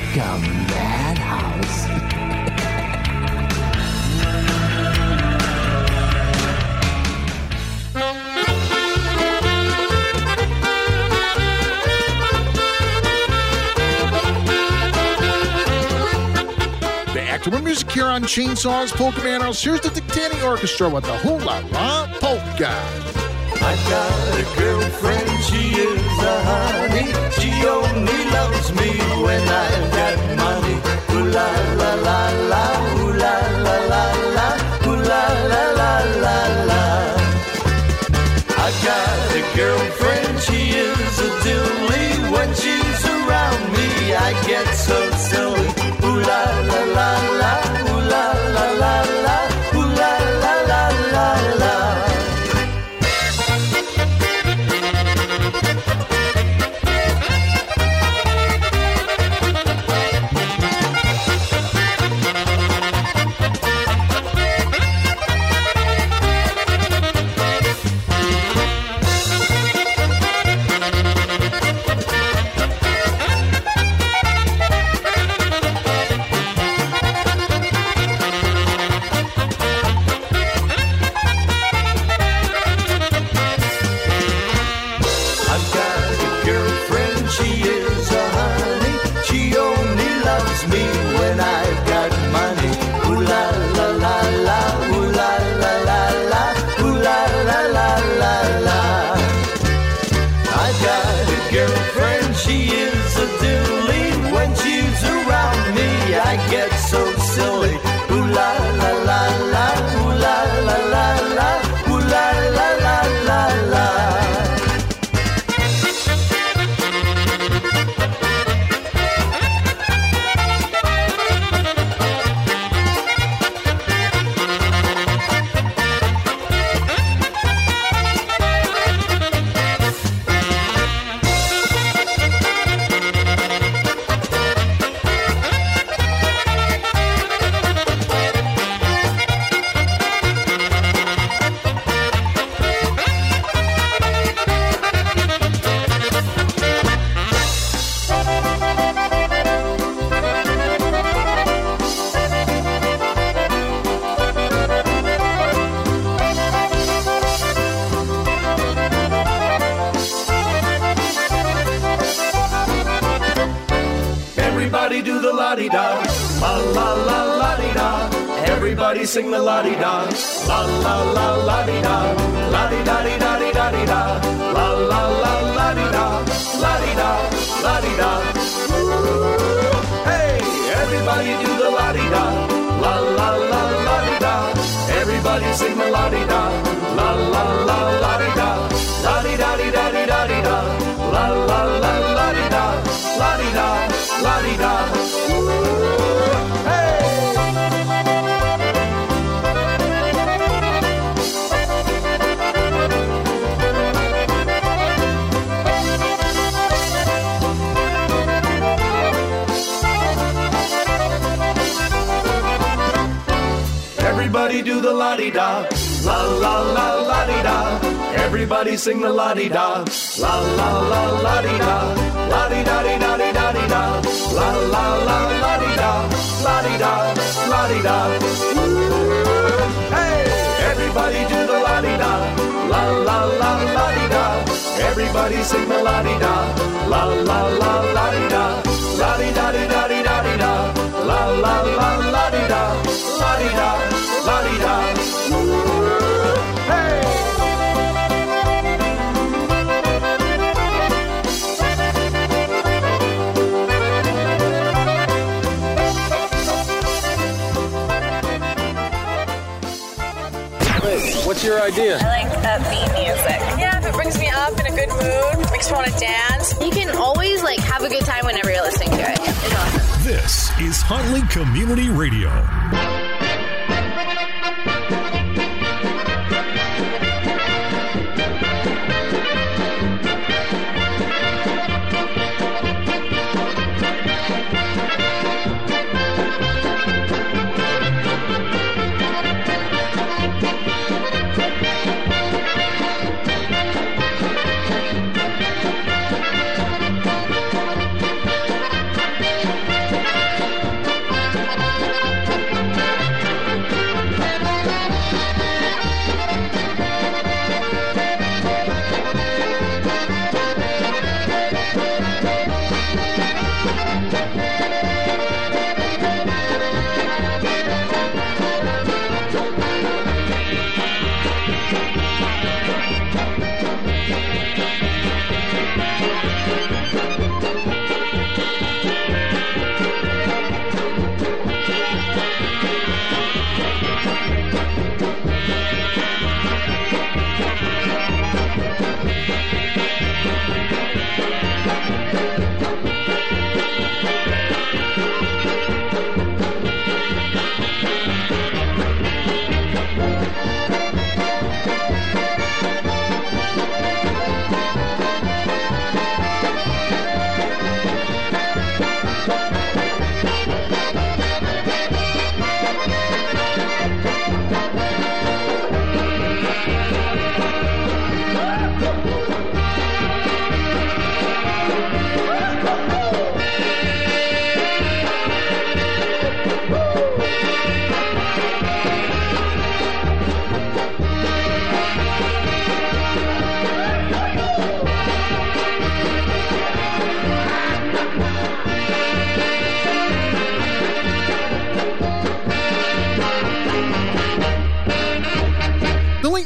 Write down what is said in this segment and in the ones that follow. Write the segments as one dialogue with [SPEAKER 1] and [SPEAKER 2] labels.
[SPEAKER 1] polka madhouse.
[SPEAKER 2] Back to more music here on Chainsaws Polka Madhouse. Here's the Dictating Orchestra with the Hula La Polka.
[SPEAKER 3] I got a girlfriend, she is a honey. She only loves me when I've got money. Ooh la la la la, ooh la la la la, ooh la la la la la. I got a girlfriend, she is a dilly. When she's around me, I get so silly. Ooh la la la la, ooh la la la la, ooh la la la la la. Get so silly. Ooh la la la la, ooh la la la la, ooh la la la la la. Everybody do the la-di-da, la-la-la-la-di-da. Everybody sing the la-di-da, la-la-la-la-di-da, la-di-da-di-da-di-da-di-da, la-la-la-la-di-da, la-di-da, la-di-da. Hey, everybody do the la-di-da, la-la-la-la-di-da. Everybody sing the la-di-da, la-la-la-la-di-da, la-di-da-di-da-di-da-di-da, la-la-la-la-di-da, la-di-da, la-di-da. Hey! Everybody do the la-di-da, la-la-la-la-di-da. Everybody sing the la-di-da, la-la-la-la-di-da, la-di-da-di-da-di-da-di-da, la-la-la-la-di-da, la-di-da, la-di-da. Hey, everybody do the la-di-da, la-la-la-la-di-da. Everybody sing the la-di-da, la-la-la-la-di-da, la-di-da-di-da-di-da-di-da, la-la-la-la-di-da, la-di-da, la-di-da. Hey!
[SPEAKER 4] What's your idea?
[SPEAKER 5] I like upbeat music. Yeah, if it brings me up in a good mood, makes me want to dance. You can always have a good time whenever you're listening to it. It's awesome.
[SPEAKER 6] This is Huntley Community Radio.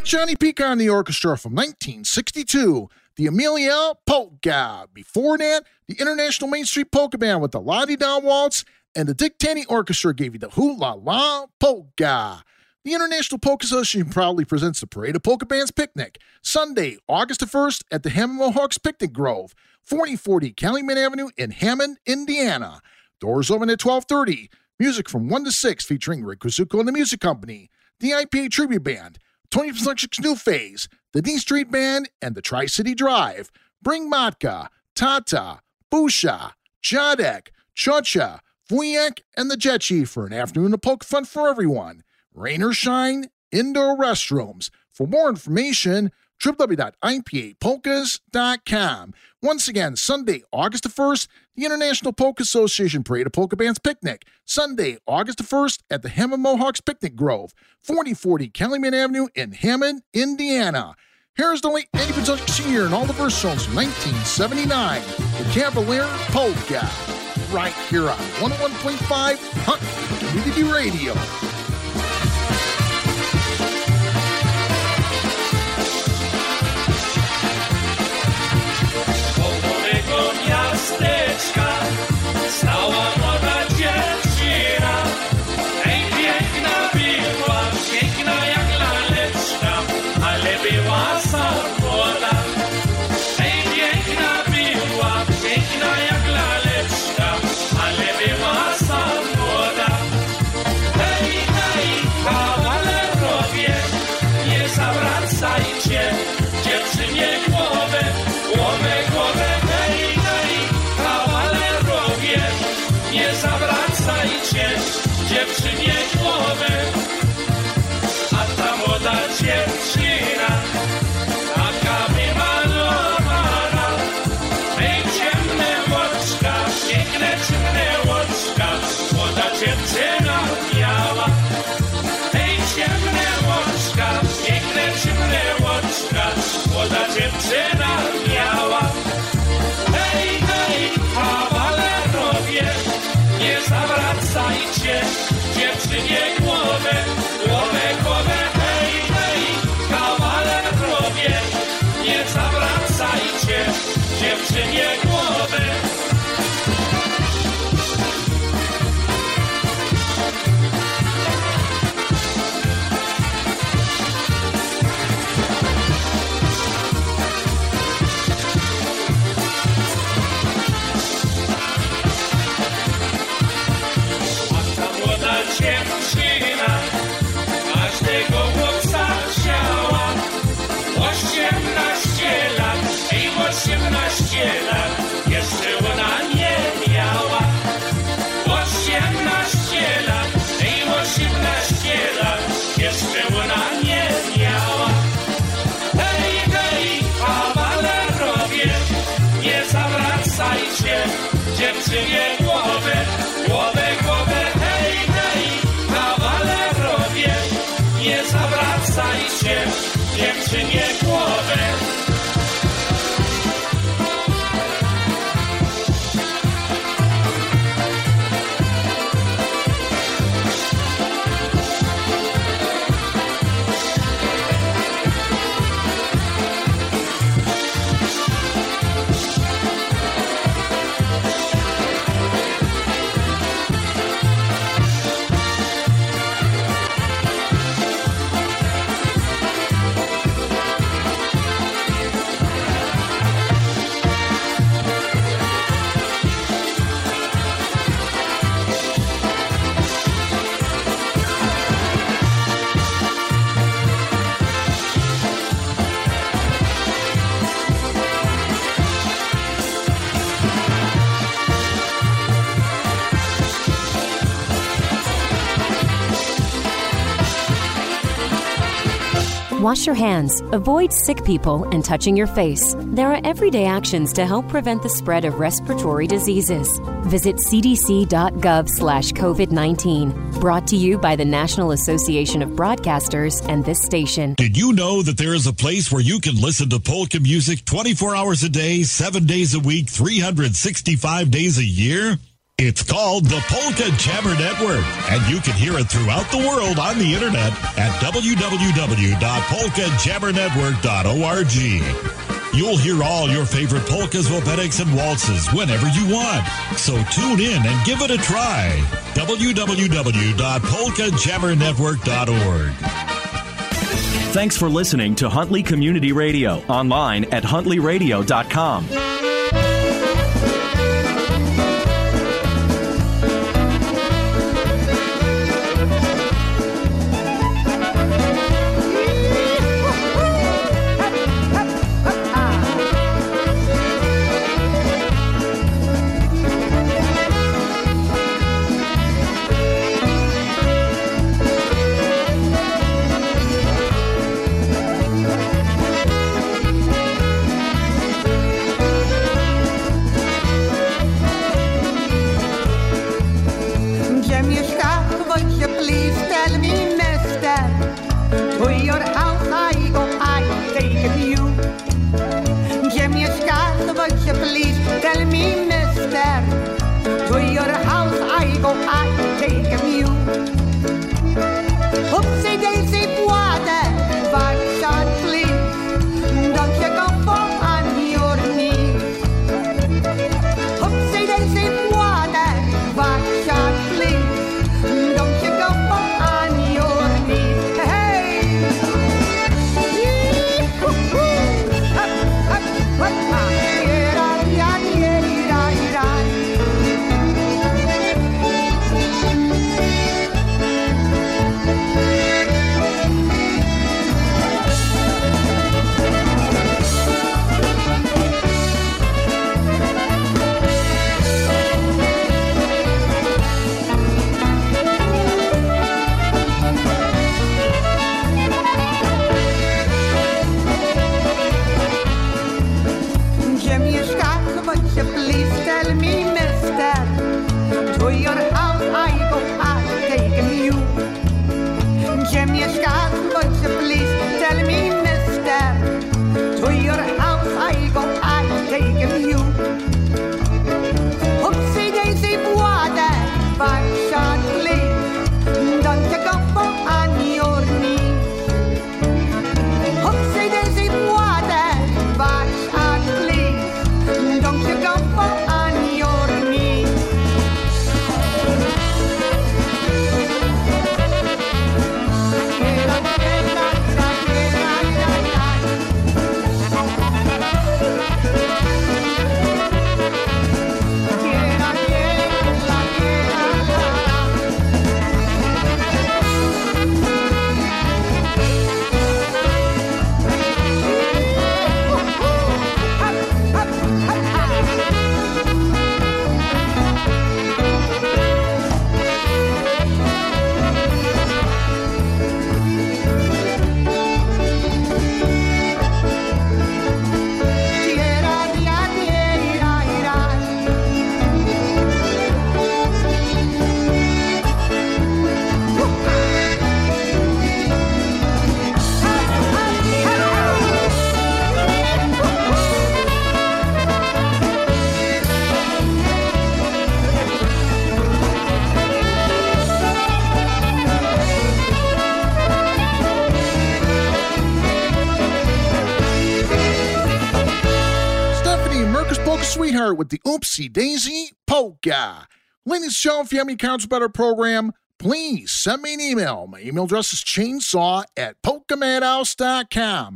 [SPEAKER 2] Johnny Pecan and the orchestra from 1962, the Amelia Polka. Before that, the International Main Street Polka Band with the La-Di-Da Waltz, and the Dick Taney Orchestra gave you the Hoo-La-La Polka. The International Polka Association proudly presents the Parade of Polka Bands Picnic, Sunday, August the 1st at the Hammond Mohawks Picnic Grove, 4040 Calumet Avenue in Hammond, Indiana. Doors open at 12:30. Music from 1 to 6 featuring Rick Kuzuko and the Music Company, the IPA Tribute Band, Tony Productions New Phase, the D Street Band, and the Tri-City Drive. Bring Matka, Tata, Busha, Jadek, Chocha, Vuyak, and the Jet Chief for an afternoon of polka fun for everyone. Rain or shine, indoor restrooms. For more information, www.ipapolkas.com. Once again, Sunday, August the 1st, the International Polka Association Parade of Polka Bands Picnic. Sunday, August the 1st at the Hammond Mohawks Picnic Grove, 4040 Calumet Avenue in Hammond, Indiana. Here's the late Eddie Pazunchik Sr. and all the verse songs from 1979, the Cavalier Polka, right here on 101.5 Hunt Community Radio.
[SPEAKER 4] Stała młoda dziewczyna, ej piękna była, piękna jak laleczka, ale była młoda. Ej piękna była, piękna jak laleczka, ale była młoda. Hej, hej, kawalerowie, nie zawracajcie dziewczynie głowę, głowę. Nie zawracajcie dziewczynie głowę, a ta młoda dziewczyna taka wymalowana, ej ciemne oczka, piękne ciemne oczka, młoda dziewczyna miała. Ej ciemne oczka, piękne ciemne oczka, młoda dziewczyna miała. Hej, hej, kawalerowie, nie zawracajcie dziewczynie głowę, głowę, głowę, hej, hej, kawalerowie, nie zawracajcie dziewczynie głowę. Dziewczyna każdego chłopca chciała, 18 lat, ej 18 lat, jeszcze ona nie miała. 18 lat, ej 18 lat, jeszcze ona nie miała. Hej, hej, kawalerowie, nie zawracajcie dziewczynie głowę, głowę, głowę. Nie zawracajcie dziewczynie głowę.
[SPEAKER 7] Wash your hands, avoid sick people, and touching your face. There are everyday actions to help prevent the spread of respiratory diseases. Visit cdc.gov/COVID-19. Brought to you by the National Association of Broadcasters and this station.
[SPEAKER 6] Did you know that there is a place where you can listen to polka music 24 hours a day, 7 days a week, 365 days a year? It's called the Polka Jammer Network, and you can hear it throughout the world on the internet at www.polkajammernetwork.org. You'll hear all your favorite polkas, wopetics, and waltzes whenever you want. So tune in and give it a try. www.polkajammernetwork.org.
[SPEAKER 8] Thanks for listening to Huntley Community Radio, online at huntleyradio.com.
[SPEAKER 2] Sweetheart with the Oopsie Daisy Polka. Ladies and gentlemen, if you have any comments about our program, please send me an email. My email address is chainsaw@polkamadhouse.com.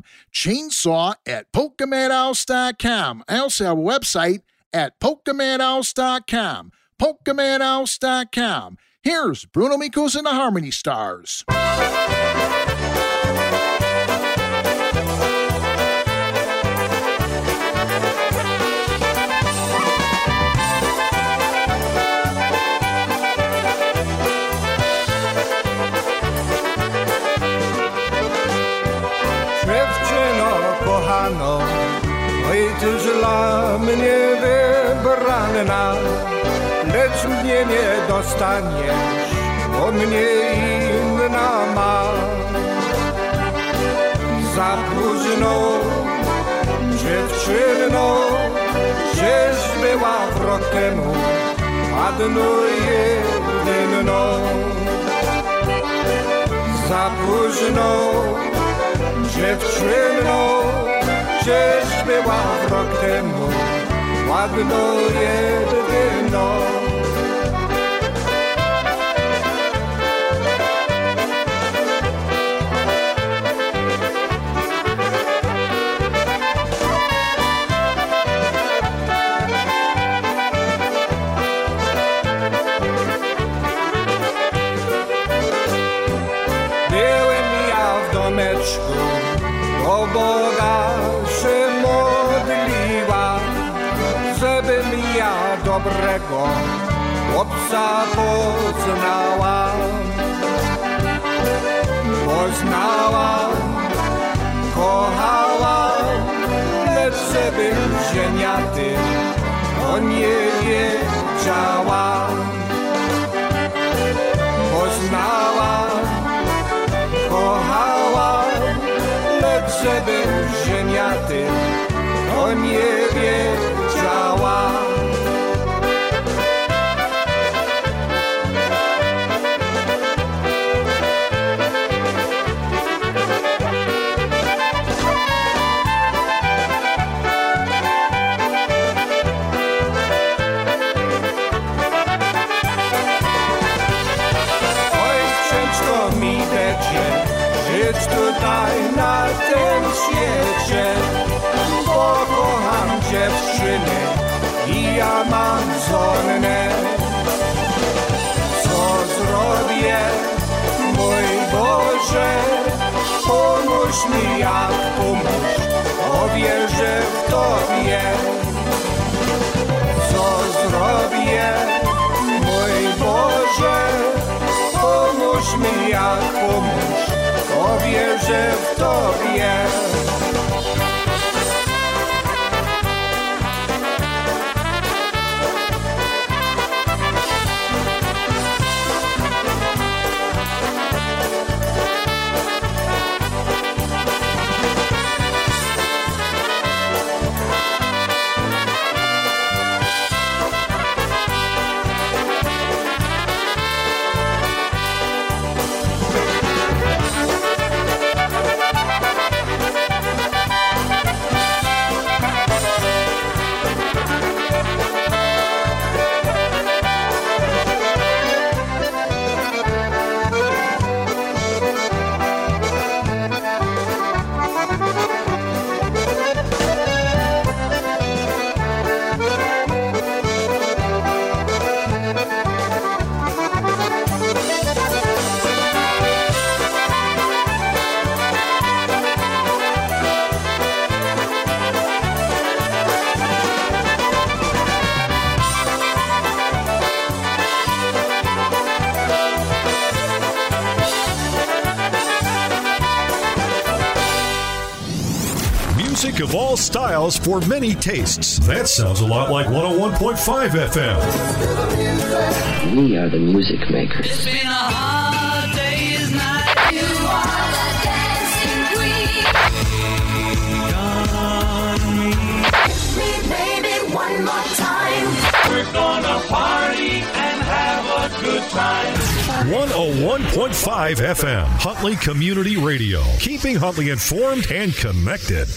[SPEAKER 2] Chainsaw@polkamadhouse.com. I also have a website at polkamadhouse.com. Polkamadhouse.com. Here's Bruno Mikos and the Harmony Stars.
[SPEAKER 3] Kochano, oj tyś dla mnie wybrana, lecz mnie nie dostaniesz, bo mnie inna ma. Za późno, dziewczyno, żeś była w rok temu, ładną jedyną. Za późno dziewczyną, gdzieś była rok temu, ładną jedyną. Do Boga się modliła, żebym ja dobrego chłopca poznała. Kochała, lecz żebym żeniaty, to nie wiedziała. Kochała, lecz żebym żeniaty, to nie wiedziała. Żyć tutaj na tym świecie, bo kocham dziewczyny i ja mam żonę. Co zrobię, mój Boże, pomóż mi jak pomóż, bo wierzę w Tobie. Co zrobię, mój Boże, pomóż mi jak pomóż, bo wierzę w Tobie.
[SPEAKER 9] Of all styles for many tastes. That sounds a lot like 101.5 FM.
[SPEAKER 1] We are the music makers.
[SPEAKER 10] It's been a hard day's night. You are the dancing queen. Kiss me, baby, one more time.
[SPEAKER 4] We're gonna party and have a good time.
[SPEAKER 9] 101.5 FM, Huntley Community Radio. Keeping Huntley informed and connected.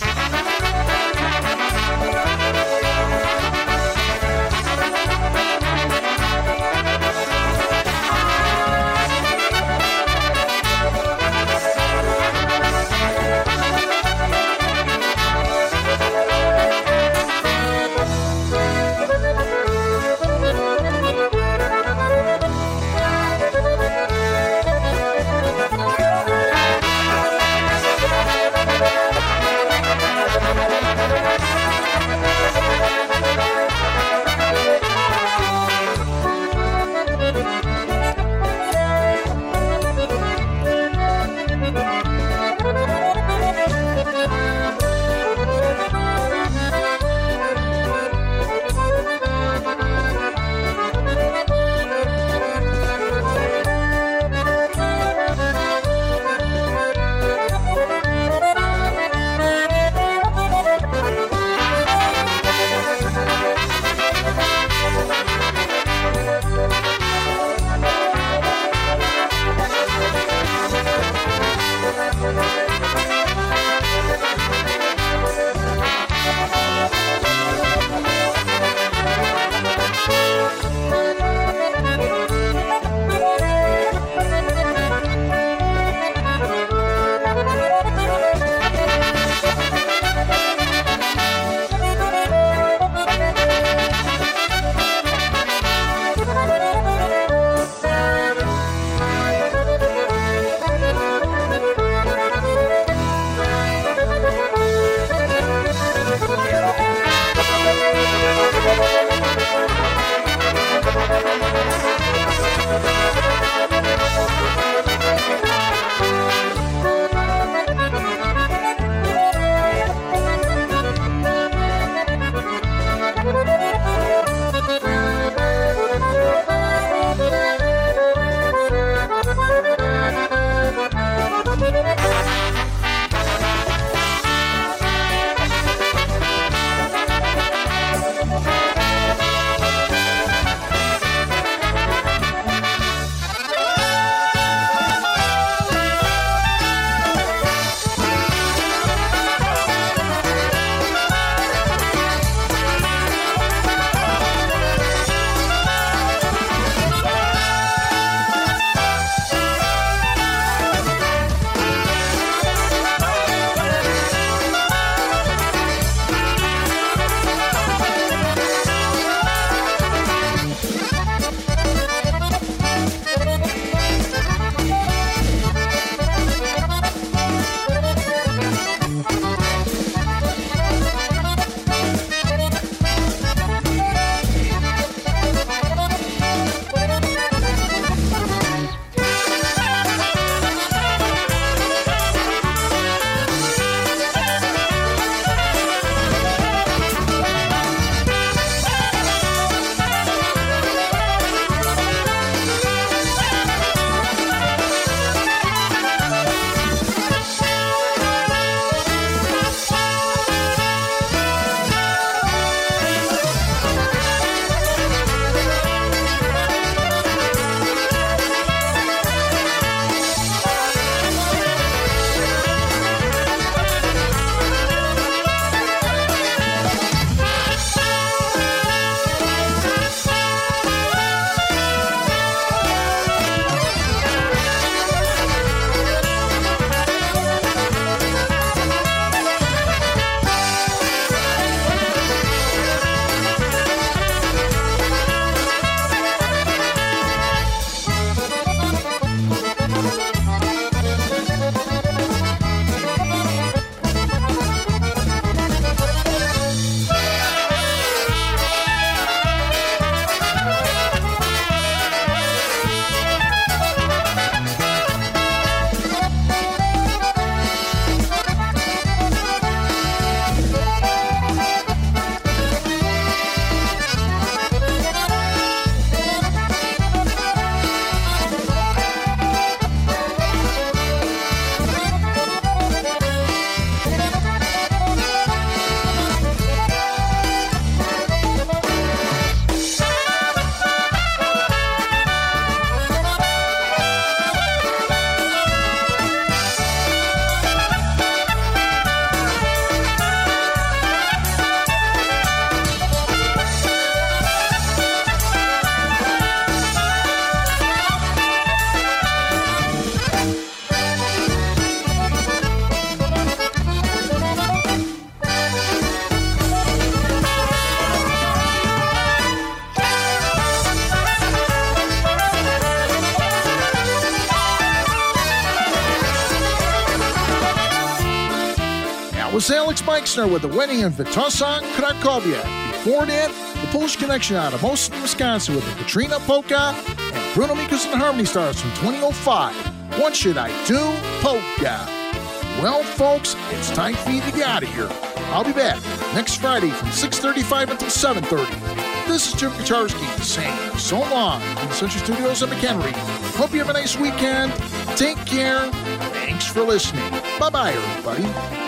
[SPEAKER 2] is Alex Meixner with the wedding in Wytosza, Krakowie. Before that, the Polish Connection out of Mosin, Wisconsin with the Katrina Polka, and Bruno Mikos and the Harmony Stars from 2005. What Should I Do? Polka. Well, folks, it's time for you to get out of here. I'll be back next Friday from 6:35 until 7:30. This is Jim Kucharski saying so long from the Century Studios in McHenry. Hope you have a nice weekend. Take care. Thanks for listening. Bye-bye, everybody.